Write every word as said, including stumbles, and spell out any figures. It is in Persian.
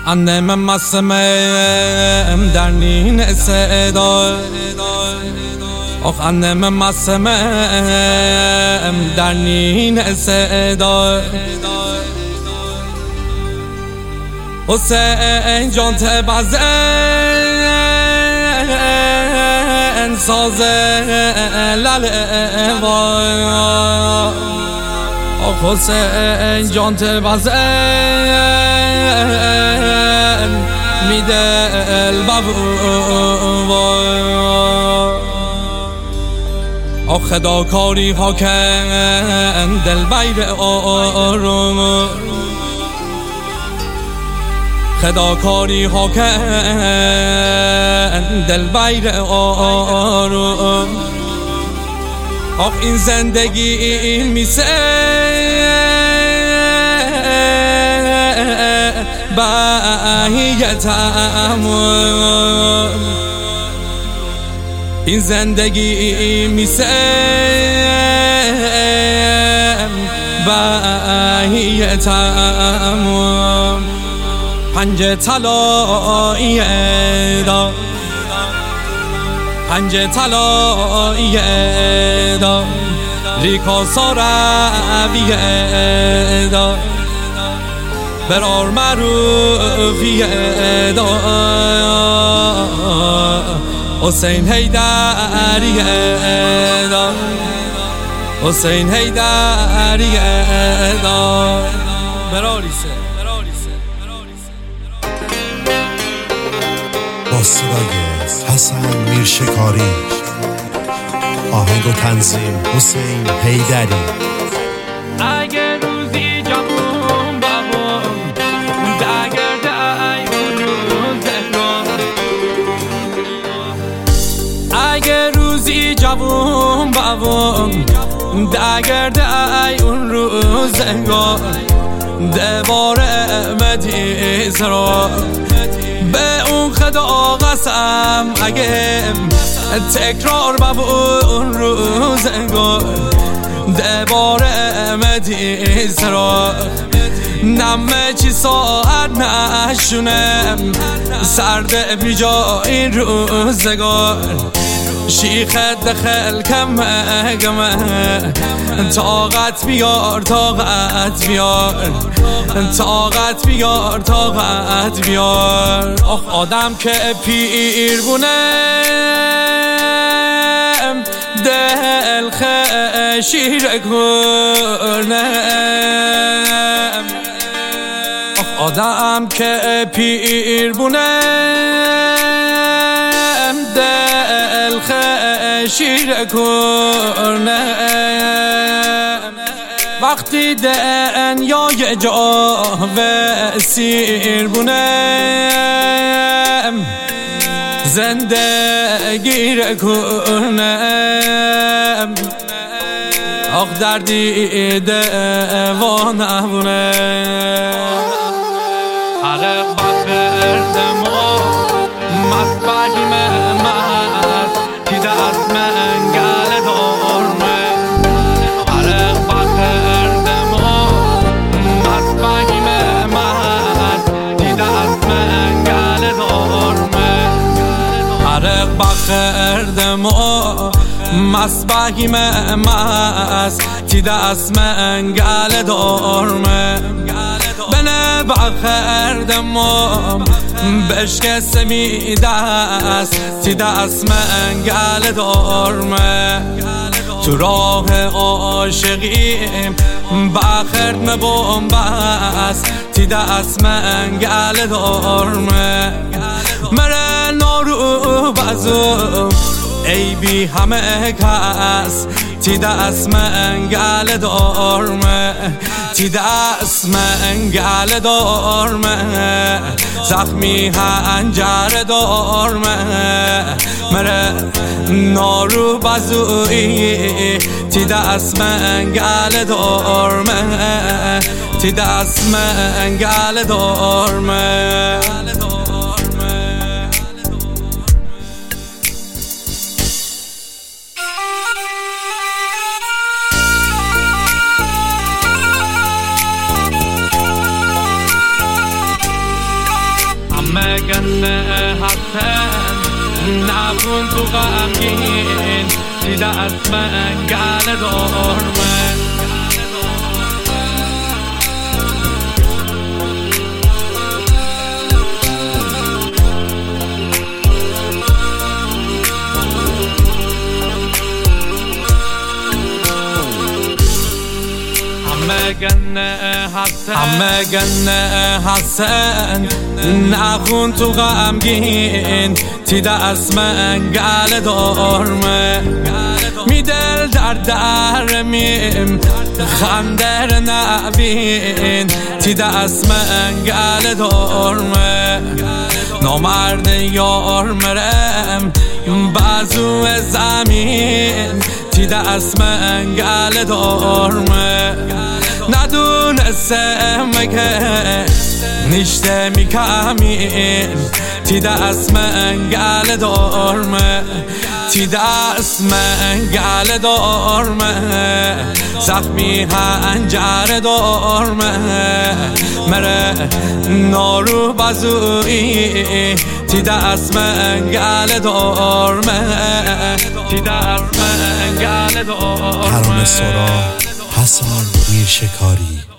Annem masmem dernin seda Och annem masmem dernin seda Hüseyin can tebazen saze lalevan Oh Hüseyin can tebazen midel bavan Oh خدا کاری ها کن دل بیر آروم خدا کاری ها کن دل بیر آروم آخ این زندگی میسه بهیتم این زندگی میسه بهیتم پنج طلایی دا پنج طلایی دا ریکا ساروی دا برار معروفی دا حسین حیدری دا حسین حیدری دا براریسه با صدای حسن میرشکاری آهنگ و تنظیم حسین حیدری اگر روزی جوون بابم دگرده ای اون روز اگر روزی جوون بابم دگرده ای اون روز دوباره مدی سرا به اون خدا قسم اگه تکرار با اون روزگار دوباره مدی سرا نمه چی ساعت نشونم سرده بی جا این روزگار شیخ دخل کمه گمه طاقت بیار طاقت بیار طاقت بیار طاقت بیار آخ آدم که پیر بونم دل خشیر کنم آخ آدم که پیر بونم دل خشیر کنم وقتی دنیای جا و سیر بونم زندگی کنم آخ دردی دوانه بونم حرق بخردم و مصبحی ممت دیده از منگل دارمه حرق بخردم و مصبحی ممت دیده از منگل دارمه حرق بخردم و مصبحی ممت دیده از منگل دارمه بنه بخردم و بشکست می دست تی دست منگل دارمه تو راه عاشقیم بخرد مبوم بست تی دست منگل دارمه مره نارو بزم ای بی همه کس تی دست منگل دارمه تی دست منگل دارمه زخمی هنجر دارمه مره نارو بزوی تی دست منگل دارمه تی دست منگل دارمه نبون تو غمگین دیده از من گل دارمه همه گنه حسن همه گنه حسن نخون تو غمگین تیده از من گل دارمه می دل در در میم خندر نبین تیده از من گل دارمه نامرد یار مرم بازو زمین تیده از من گل دارمه ندونستم که نشته میکمین تیده از من گل دارمه تیده از من گل دارمه زخمی هنجر دارمه مره نارو بازوی تیده از من گل دارمه تیده از من گل دارمه ترانه سرا حسن میرشکاری.